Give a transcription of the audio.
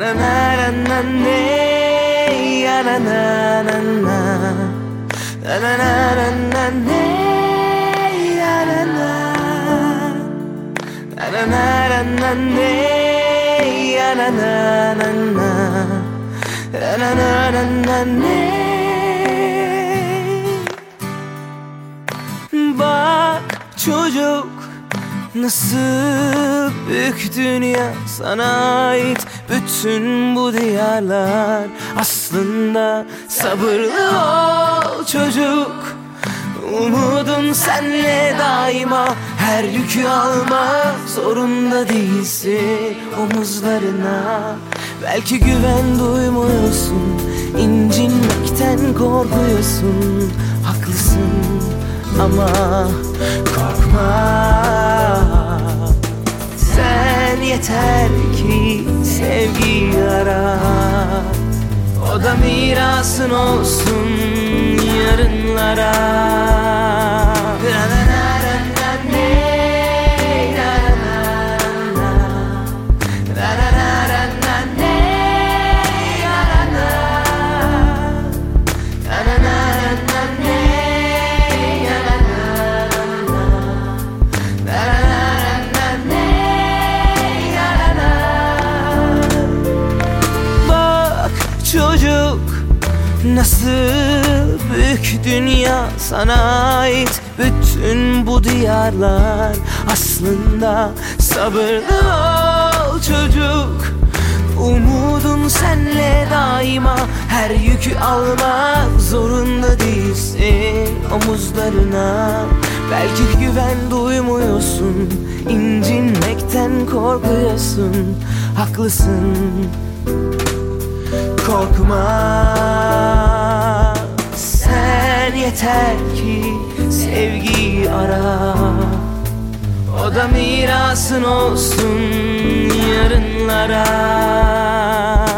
Bak çocuk, nasıl büyük dünya, sana ait bütün bu diyarlar. Aslında sabırlı ol çocuk, umudun senle daima. Her yükü almak zorunda değilsin omuzlarına. Belki güven duymuyorsun, incinmekten korkuyorsun. Haklısın ama korkma. Sen yeter ki sevgiyi ara, o da mirasın olsun yarınlara. Çocuk, nasıl büyük dünya, sana ait bütün bu diyarlar. Aslında sabırlı ol çocuk, umudun senle daima. Her yükü almak zorunda değilsin omuzlarına. Belki güven duymuyorsun, incinmekten korkuyorsun. Haklısın, korkma. Sen yeter ki sevgiyi ara, o da mirasın olsun yarınlara.